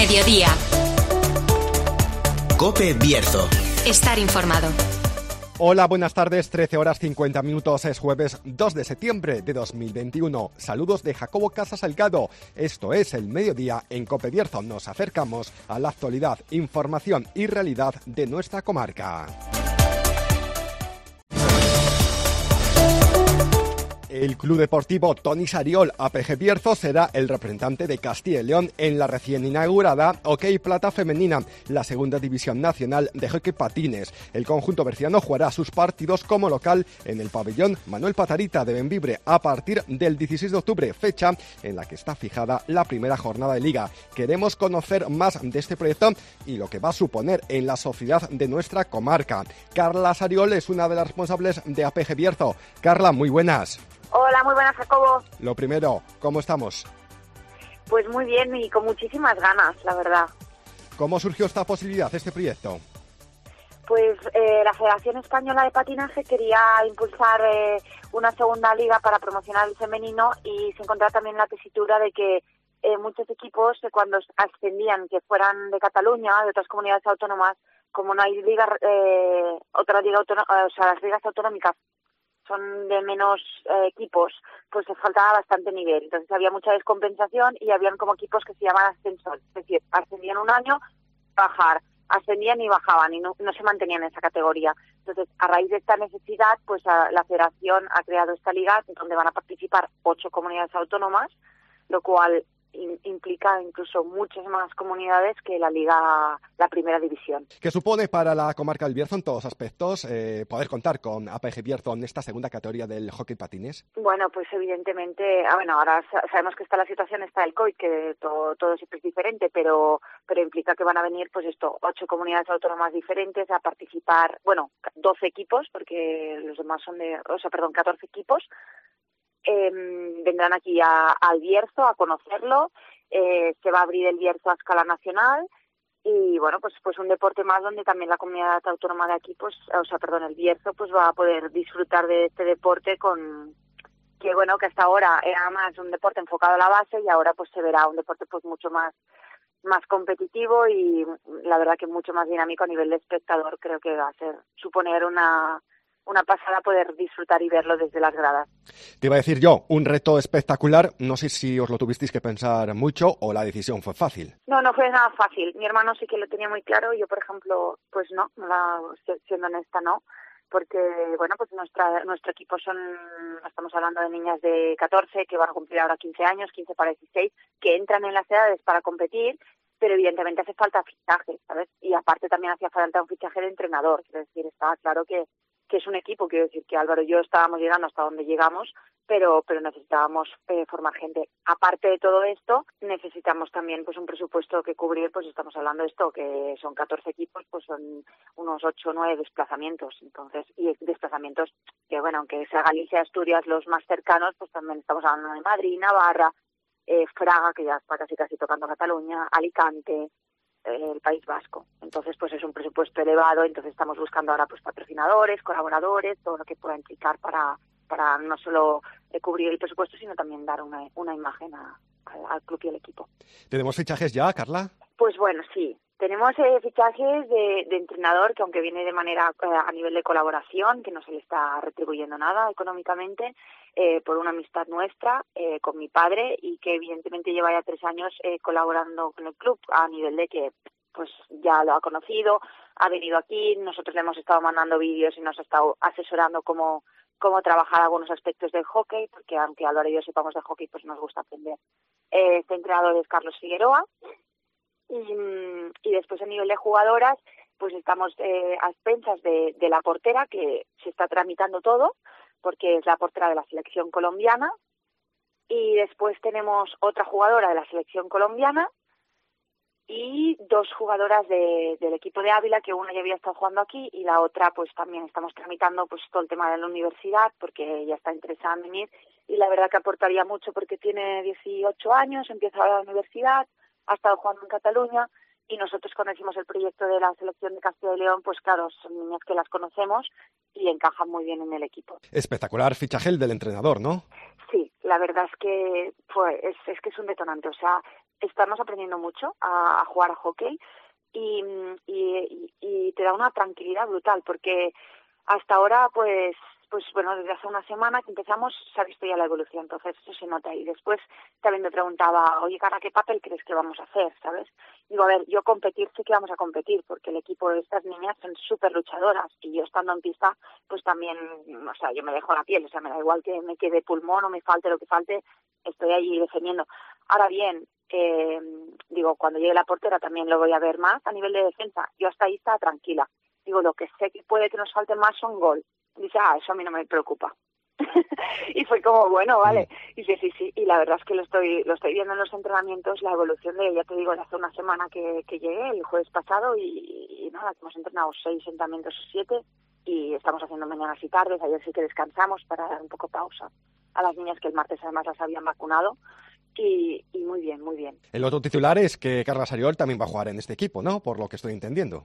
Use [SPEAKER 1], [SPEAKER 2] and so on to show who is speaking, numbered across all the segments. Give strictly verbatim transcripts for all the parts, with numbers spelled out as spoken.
[SPEAKER 1] mediodía.
[SPEAKER 2] COPE Bierzo.
[SPEAKER 1] Estar informado.
[SPEAKER 3] Hola, buenas tardes, trece horas cincuenta minutos, es jueves dos de septiembre de dos mil veintiuno. Saludos de Jacobo Casas Salgado. Esto es el mediodía en COPE Bierzo. Nos acercamos a la actualidad, información y realidad de nuestra comarca. El Club Deportivo Toni Sariol A P G Bierzo será el representante de Castilla y León en la recién inaugurada Hockey Plata Femenina, la segunda división nacional de hockey patines. El conjunto berciano jugará sus partidos como local en el pabellón Manuel Patarita de Bembibre a partir del dieciséis de octubre, fecha en la que está fijada la primera jornada de liga. Queremos conocer más de este proyecto y lo que va a suponer en la sociedad de nuestra comarca. Carla Sariol es una de las responsables de A P G Bierzo. Carla, muy buenas.
[SPEAKER 4] Hola, muy buenas, Jacobo.
[SPEAKER 3] Lo primero, ¿cómo estamos?
[SPEAKER 4] Pues muy bien y con muchísimas ganas, la verdad.
[SPEAKER 3] ¿Cómo surgió esta posibilidad, este proyecto?
[SPEAKER 4] Pues eh, la Federación Española de Patinaje quería impulsar eh, una segunda liga para promocionar el femenino y se encontraba también la tesitura de que eh, muchos equipos, eh, cuando ascendían, que fueran de Cataluña, de otras comunidades autónomas, como no hay liga, eh, otra liga autonómica, o sea, las ligas autonómicas son de menos eh, equipos, pues se faltaba bastante nivel. Entonces había mucha descompensación y habían como equipos que se llaman ascensor. Es decir, ascendían un año, bajar, ascendían y bajaban y no, no se mantenían en esa categoría. Entonces, a raíz de esta necesidad, pues a, la Federación ha creado esta liga donde van a participar ocho comunidades autónomas, lo cual in, implica incluso muchas más comunidades que la liga, la primera división.
[SPEAKER 3] ¿Qué supone para la comarca del Bierzo en todos aspectos eh, poder contar con A P G Bierzo en esta segunda categoría del hockey patines?
[SPEAKER 4] Bueno, pues evidentemente, ah, bueno, ahora sabemos que está la situación, está el COVID, que todo, todo siempre es diferente, pero pero implica que van a venir, pues esto, ocho comunidades autónomas diferentes a participar, bueno, doce equipos, porque los demás son de, o sea, perdón, catorce equipos. Eh, vendrán aquí a, al Bierzo a conocerlo, eh, se va a abrir el Bierzo a escala nacional y bueno, pues pues un deporte más donde también la comunidad autónoma de aquí, pues, o sea, perdón, el Bierzo, pues va a poder disfrutar de este deporte con que bueno, que hasta ahora era más un deporte enfocado a la base y ahora pues se verá un deporte pues mucho más más competitivo y la verdad que mucho más dinámico a nivel de espectador. Creo que va a ser suponer una una pasada poder disfrutar y verlo desde las gradas.
[SPEAKER 3] Te iba a decir yo, un reto espectacular, no sé si os lo tuvisteis que pensar mucho o la decisión fue fácil.
[SPEAKER 4] No, no fue nada fácil. Mi hermano sí que lo tenía muy claro, yo por ejemplo, pues no, la, siendo honesta no, porque bueno, pues nuestra nuestro equipo son, estamos hablando de niñas de catorce que van a cumplir ahora quince años, quince para dieciséis, que entran en las edades para competir, pero evidentemente hace falta fichaje, ¿sabes? Y aparte también hacía falta un fichaje de entrenador, es decir, estaba claro que que es un equipo, quiero decir que Álvaro y yo estábamos llegando hasta donde llegamos, pero pero necesitábamos eh, formar gente. Aparte de todo esto, necesitamos también pues un presupuesto que cubrir, pues estamos hablando de esto, que son catorce equipos, pues son unos ocho o nueve desplazamientos, entonces, y desplazamientos que, bueno, aunque sea Galicia, Asturias, los más cercanos, pues también estamos hablando de Madrid, Navarra, eh, Fraga, que ya está casi casi tocando Cataluña, Alicante, el País Vasco. Entonces, pues es un presupuesto elevado, entonces estamos buscando ahora pues patrocinadores, colaboradores, todo lo que pueda implicar para para no solo eh, cubrir el presupuesto, sino también dar una, una imagen a, a, al club y al equipo.
[SPEAKER 3] ¿Tenemos fichajes ya, Carla?
[SPEAKER 4] Pues bueno, sí. Tenemos eh, fichajes de, de entrenador, que aunque viene de manera eh, a nivel de colaboración, que no se le está retribuyendo nada económicamente, eh, por una amistad nuestra eh, con mi padre y que evidentemente lleva ya tres años eh, colaborando con el club a nivel de que pues ya lo ha conocido, ha venido aquí, nosotros le hemos estado mandando vídeos y nos ha estado asesorando cómo, cómo trabajar algunos aspectos del hockey, porque aunque Álvaro y yo sepamos de hockey, pues nos gusta aprender. Eh, este entrenador es Carlos Figueroa. Y, y después a nivel de jugadoras, pues estamos eh, a expensas de, de la portera, que se está tramitando todo, porque es la portera de la selección colombiana. Y después tenemos otra jugadora de la selección colombiana y dos jugadoras de, del equipo de Ávila, que una ya había estado jugando aquí y la otra pues también estamos tramitando pues todo el tema de la universidad, porque ella está interesada en venir y la verdad que aportaría mucho porque tiene dieciocho años, empieza la universidad, ha estado jugando en Cataluña y nosotros cuando hicimos el proyecto de la selección de Castilla y León, pues claro, son niñas que las conocemos y encajan muy bien en el equipo.
[SPEAKER 3] Espectacular fichaje el del entrenador, ¿no?
[SPEAKER 4] Sí, la verdad es que pues, es, es que es un detonante, o sea, estamos aprendiendo mucho a, a jugar a hockey y, y, y te da una tranquilidad brutal, porque hasta ahora, pues, pues bueno, desde hace una semana que empezamos se ha visto ya la evolución, entonces eso se nota. Y después también me preguntaba, oye, Carla, ¿qué papel crees que vamos a hacer, sabes? Digo, a ver, yo competir sí que vamos a competir, porque el equipo de estas niñas son súper luchadoras, y yo estando en pista, pues también, o sea, yo me dejo la piel, o sea, me da igual que me quede pulmón o me falte lo que falte, estoy allí defendiendo. Ahora bien, eh, digo, cuando llegue la portera también lo voy a ver más a nivel de defensa, yo hasta ahí estaba tranquila. Digo, lo que sé que puede que nos falte más son gol. Dice, ah, eso a mí no me preocupa. Y fue como, bueno, vale. Y dice, sí, sí, y la verdad es que lo estoy lo estoy viendo en los entrenamientos, la evolución de, ya te digo, de hace una semana que, que llegué, el jueves pasado, y, y nada, hemos entrenado seis entrenamientos o siete, y estamos haciendo mañanas y tardes. Ayer sí que descansamos para dar un poco pausa a las niñas, que el martes además las habían vacunado, y, y muy bien, muy bien.
[SPEAKER 3] El otro titular es que Carla Sariol también va a jugar en este equipo, ¿no? Por lo que estoy entendiendo.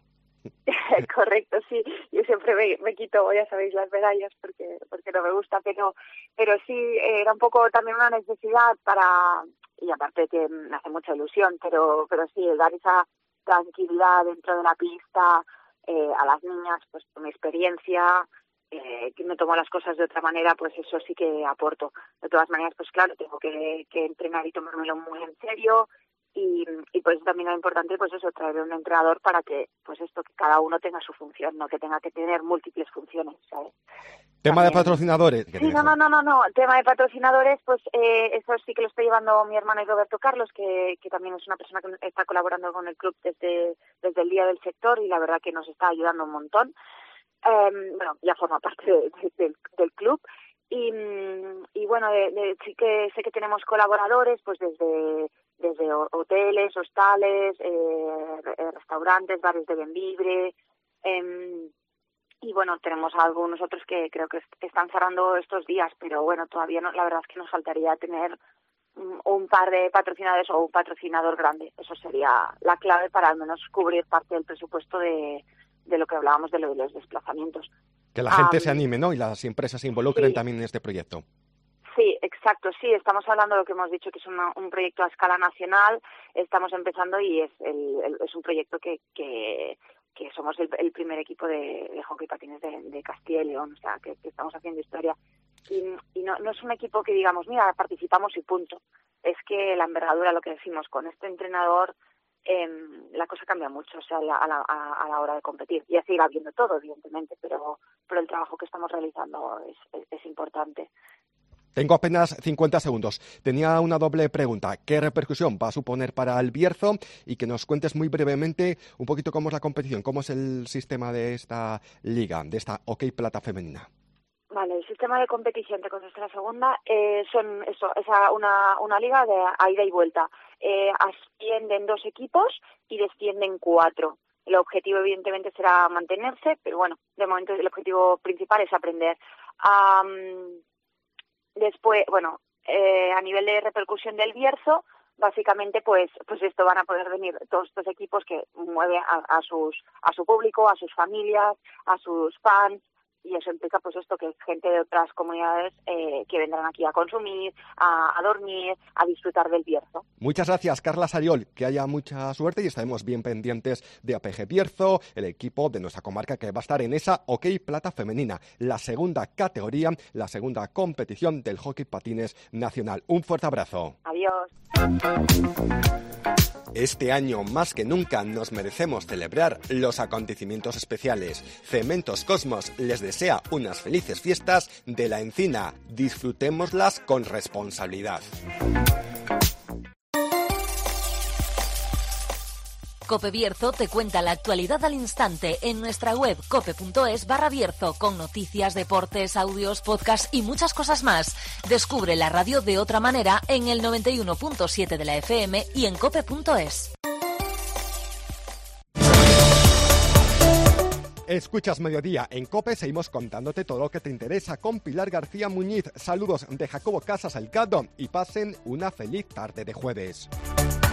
[SPEAKER 4] Correcto, sí. Yo siempre me, me quito, ya sabéis, las medallas porque porque no me gusta, pero pero sí, era un poco también una necesidad para, y aparte que me hace mucha ilusión, pero pero sí, dar esa tranquilidad dentro de la pista eh, a las niñas, pues con mi experiencia, eh, que me tomo las cosas de otra manera, pues eso sí que aporto. De todas maneras, pues claro, tengo que, que entrenar y tomármelo muy en serio. Y, y por eso también es importante, pues eso, traer un entrenador para que, pues esto, que cada uno tenga su función, no que tenga que tener múltiples funciones, ¿sabes?
[SPEAKER 3] Tema
[SPEAKER 4] También...
[SPEAKER 3] de patrocinadores.
[SPEAKER 4] Sí, no, no, no, no, no. Tema de patrocinadores, pues eh, eso sí que lo está llevando mi hermano y Roberto Carlos, que, que también es una persona que está colaborando con el club desde, desde el día del sector, y la verdad que nos está ayudando un montón. Eh, bueno, ya forma parte de, de, del, del club. Y, y bueno, de, de, sí que sé que tenemos colaboradores, pues desde desde hoteles, hostales, eh, restaurantes, bares de Bembibre, eh, y bueno, tenemos algunos otros que creo que están cerrando estos días, pero bueno, todavía no, la verdad es que nos faltaría tener un, un par de patrocinadores o un patrocinador grande. Eso sería la clave para al menos cubrir parte del presupuesto de, de lo que hablábamos de, lo de los desplazamientos.
[SPEAKER 3] Que la gente um, se anime, ¿no? Y las empresas se involucren sí. también en este proyecto.
[SPEAKER 4] Sí, exacto, sí, estamos hablando de lo que hemos dicho, que es una, un proyecto a escala nacional, estamos empezando y es el, el, es un proyecto que, que, que somos el, el primer equipo de, de hockey patines de, de Castilla y León, o sea, que, que estamos haciendo historia. Y, y no, no es un equipo que digamos, mira, participamos y punto. Es que la envergadura, lo que decimos, con este entrenador, eh, la cosa cambia mucho, o sea, a la, a, la, a la hora de competir. Ya se irá viendo todo, evidentemente, pero, pero el trabajo que estamos realizando es, es, es importante.
[SPEAKER 3] Tengo apenas cincuenta segundos. Tenía una doble pregunta. ¿Qué repercusión va a suponer para el Bierzo? Y que nos cuentes muy brevemente un poquito cómo es la competición, cómo es el sistema de esta liga, de esta hockey plata femenina.
[SPEAKER 4] Vale, el sistema de competición, te contesto la segunda, eh, son eso, es una, una liga de a ida y vuelta. Eh, ascienden dos equipos y descienden cuatro. El objetivo evidentemente será mantenerse, pero bueno, de momento el objetivo principal es aprender. Um, Después, bueno, eh, a nivel de repercusión del Bierzo, básicamente, pues, pues esto van a poder venir todos estos equipos que mueven a, a sus, a su público, a sus familias, a sus fans, y eso implica, pues esto, que gente de otras comunidades eh, que vendrán aquí a consumir, a, a dormir, a disfrutar del Bierzo.
[SPEAKER 3] Muchas gracias, Carla Sariol, que haya mucha suerte y estaremos bien pendientes de A P G Bierzo, el equipo de nuestra comarca que va a estar en esa hockey plata femenina, la segunda categoría, la segunda competición del hockey patines nacional. Un fuerte abrazo.
[SPEAKER 4] Adiós.
[SPEAKER 3] Este año, más que nunca, nos merecemos celebrar los acontecimientos especiales. Cementos Cosmos les desea unas felices fiestas de la Encina. Disfrutémoslas con responsabilidad.
[SPEAKER 1] Cope Bierzo te cuenta la actualidad al instante en nuestra web cope.es barra Bierzo, con noticias, deportes, audios, podcasts y muchas cosas más. Descubre la radio de otra manera en el noventa y uno punto siete de la F M y en cope punto es.
[SPEAKER 3] Escuchas Mediodía en COPE, seguimos contándote todo lo que te interesa con Pilar García Muñiz. Saludos de Jacobo Casas Elcado y pasen una feliz tarde de jueves.